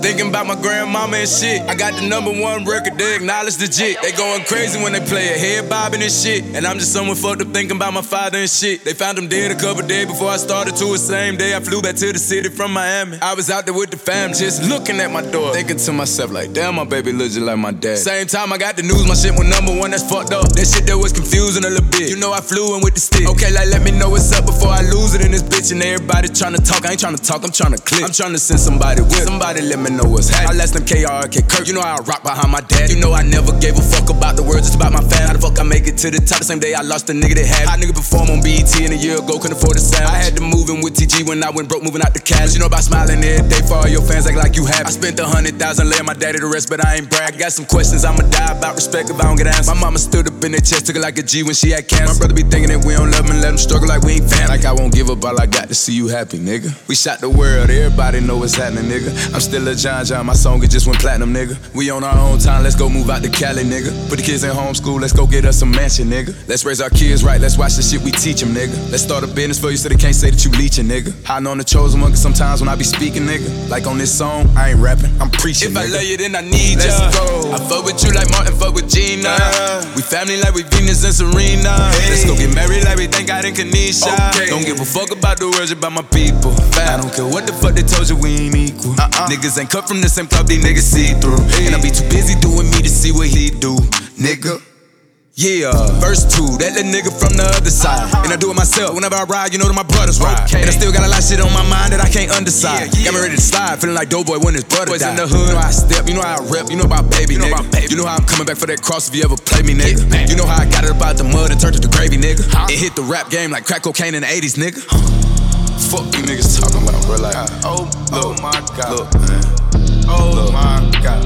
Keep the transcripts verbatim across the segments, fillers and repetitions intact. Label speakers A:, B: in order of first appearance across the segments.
A: Thinking about my grandmama and shit. I got the number one record, they acknowledge the jit. They going crazy when they play it, head bobbing and shit. And I'm just someone fucked up thinking about my father and shit. They found him dead a couple days before I started to. The same day I flew back to the city from Miami. I was out there with the fam, just looking at my door, thinking to myself like, damn, my baby looks just like my dad. Same time I got the news, my shit went number one, that's fucked up. That shit that was confusing a little bit. You know I flew in with the stick. Okay, like let me know what's up before I lose it in this bitch. And everybody tryna talk, I ain't tryna talk, I'm tryna click. I'm tryna send somebody with. Somebody let me know what's happening. I last them K R K Kirk. You know how I rock behind my dad. You know I never gave a fuck about the words, just about my fam. How the fuck I make it to the top the same day I lost a nigga that had. Hot nigga perform on B E T and a year ago, couldn't afford a sound. I had to move in with T G when I went broke, moving out the cash. You know about smiling every day for all your fans, act like you happy. I spent a hundred thousand laying my daddy to rest, but I ain't brag. I got some questions I'ma die about respect if I don't get answers. My mama stood up in their chest, took it like a G when she had cancer. My brother be thinking that we don't love him and let him struggle like we ain't family. Like I won't give up, all I got to see you happy, nigga. We shot the world, everybody know what's happening, nigga. I'm still a John John, my song it just went platinum, nigga. We on our own time, let's go move out to Cali, nigga. Put the kids in homeschool, let's go get us some mansion, nigga. Let's raise our kids right, let's watch the shit we teach them, nigga. Let's start a business for you so they can't say that you leeching, nigga. Hiding on the chosen one, cause sometimes when I be speaking, nigga, like on this song, I ain't rapping, I'm preaching, if nigga. I love you, then I need ya. Let's go. I fuck with you like Martin fuck with Gina. Uh, we family like we Venus and Serena. Hey. Let's go get married like we thank God in Kanisha. Okay. Don't give a fuck about the words about my people. I don't care what the fuck they told you, we ain't equal. Uh-uh. Niggas ain't cut from the same club, these niggas see through. Hey. And I be too busy doing me to see what he do, nigga. Yeah, verse two, that little nigga from the other side. Uh-huh. And I do it myself, whenever I ride, you know that my brothers ride. Okay. And I still got a lot of shit on my mind that I can't undecide. Yeah, yeah. Got me ready to slide, feeling like Doughboy when his brother died. In the hood, you know how I step, you know how I rep, you know about baby, you know nigga. About baby. You know how I'm coming back for that cross if you ever play me, nigga. Yeah, you know how I got it about the mud and turned it to gravy, nigga. Huh? And hit the rap game like crack cocaine in the eighties, nigga. Huh. Fuck you niggas talking about, bro, like, oh, look, oh my God, look, man. Oh look. My God.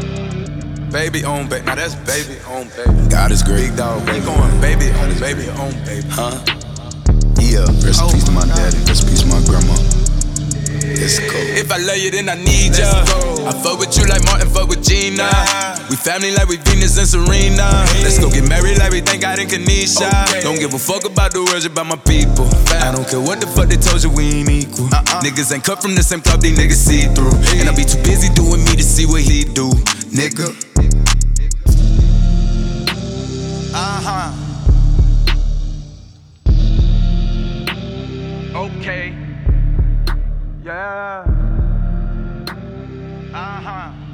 A: Baby on baby, now that's baby on baby. God is great. Big dog, baby. Going baby on baby on baby. Huh? Yeah. Rest in peace to my daddy. Rest in peace to my grandma. It's cool. If I love you, then I need ya. I fuck with you like Martin fuck with Gina. We family like we Venus and Serena. Let's go get married like we thank God in Kanisha. Okay. Don't give a fuck about the words about my people. I don't care what the fuck they told you, we ain't equal. Uh-uh. Niggas ain't cut from the same club, these niggas see through. And I be too busy doing me to see what he do, nigga. Uh-huh. Okay. Yeah. Uh-huh.